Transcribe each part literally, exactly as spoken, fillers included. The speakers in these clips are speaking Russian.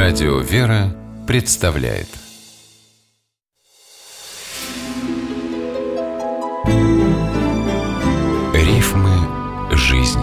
Радио «Вера» представляет Рифмы жизни.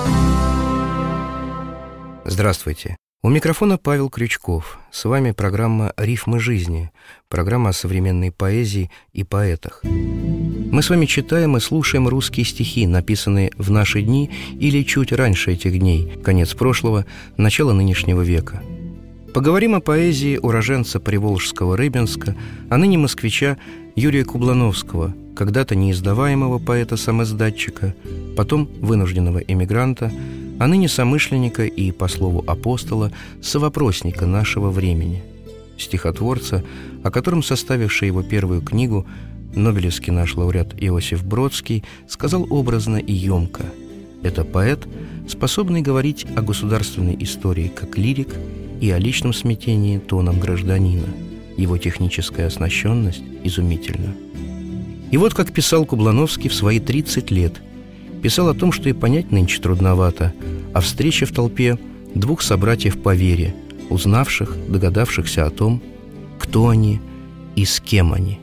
Здравствуйте. У микрофона Павел Крючков. С вами программа «Рифмы жизни», программа о современной поэзии и поэтах. Мы с вами читаем и слушаем русские стихи, написанные в наши дни или чуть раньше этих дней, конец прошлого, начало нынешнего века. Поговорим о поэзии уроженца приволжского Рыбинска, а ныне москвича Юрия Кублановского, когда-то неиздаваемого поэта-самоиздатчика, потом вынужденного эмигранта, а ныне somышленника и, по слову апостола, совопросника нашего времени, стихотворца, о котором составивший его первую книгу нобелевский наш лауреат Иосиф Бродский сказал образно и емко: это поэт, способный говорить о государственной истории как лирик и о личном смятении тоном гражданина. Его техническая оснащенность изумительна. И вот как писал Кублановский в свои тридцать лет. Писал о том, что и понять нынче трудновато, о встрече в толпе двух собратьев по вере, узнавших, догадавшихся о том, кто они и с кем они.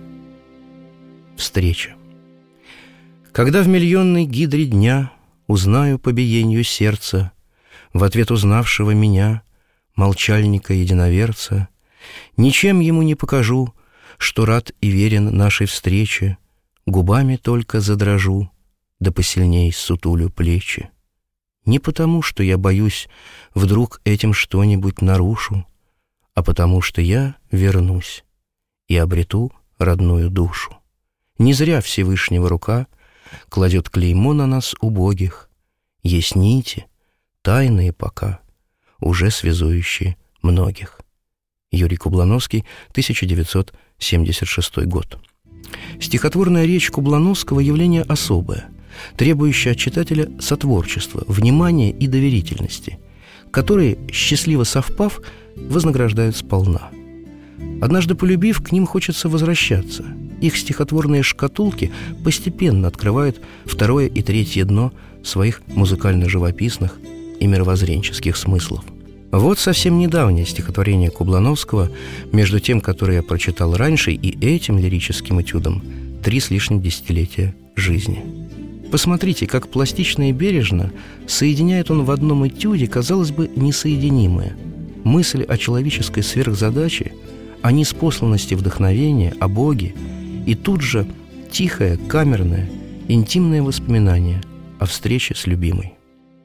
Встреча. Когда в миллионной гидре дня узнаю по биению сердца, в ответ узнавшего меня, молчальника-единоверца, ничем ему не покажу, что рад и верен нашей встрече, губами только задрожу, да посильней сутулю плечи. Не потому, что я боюсь, вдруг этим что-нибудь нарушу, а потому, что я вернусь и обрету родную душу. Не зря Всевышнего рука кладет клеймо на нас убогих. Есть нити, тайные пока, уже связующие многих. Юрий Кублановский, тысяча девятьсот семьдесят шестой год. Стихотворная речь Кублановского – явление особое, требующее от читателя сотворчества, внимания и доверительности, которые, счастливо совпав, вознаграждают сполна. Однажды полюбив, к ним хочется возвращаться. Их стихотворные шкатулки постепенно открывают второе и третье дно своих музыкально-живописных и мировоззренческих смыслов. Вот совсем недавнее стихотворение Кублановского, между тем, которое я прочитал раньше, и этим лирическим этюдом три с лишним десятилетия жизни. Посмотрите, как пластично и бережно соединяет он в одном этюде, казалось бы, несоединимое. Мысль о человеческой сверхзадаче, о ниспосланности вдохновения, о Боге, и тут же тихое, камерное, интимное воспоминание о встрече с любимой.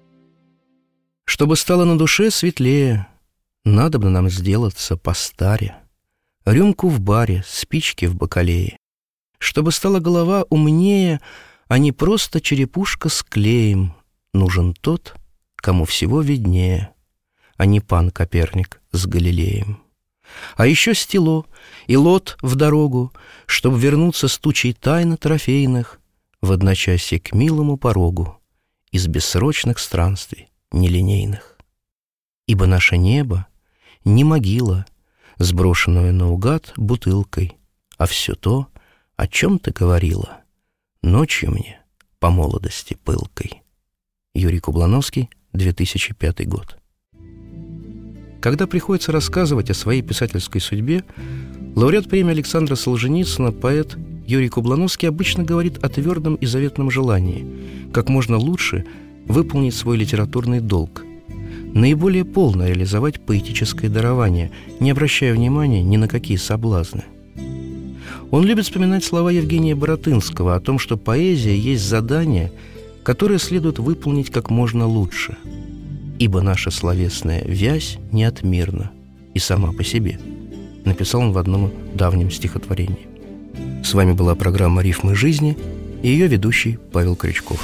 Чтобы стало на душе светлее, надобно нам сделаться постаре, рюмку в баре, спички в бакалее. Чтобы стала голова умнее, а не просто черепушка с клеем, нужен тот, кому всего виднее, а не пан Коперник с Галилеем. А еще стело и лот в дорогу, чтобы вернуться с тучей тайн трофейных в одночасье к милому порогу из бессрочных странствий нелинейных. Ибо наше небо не могила, сброшенную наугад бутылкой, а все то, о чем ты говорила ночью мне по молодости пылкой. Юрий Кублановский, две тысячи пятый год. Когда приходится рассказывать о своей писательской судьбе, лауреат премии Александра Солженицына, поэт Юрий Кублановский обычно говорит о твердом и заветном желании как можно лучше выполнить свой литературный долг, наиболее полно реализовать поэтическое дарование, не обращая внимания ни на какие соблазны. Он любит вспоминать слова Евгения Баратынского о том, что поэзия есть задание, которое следует выполнить как можно лучше, ибо наша словесная вязь неотмирна и сама по себе, написал он в одном давнем стихотворении. С вами была программа «Рифмы жизни» и ее ведущий Павел Крючков.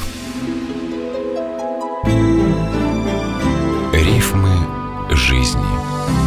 Рифмы жизни.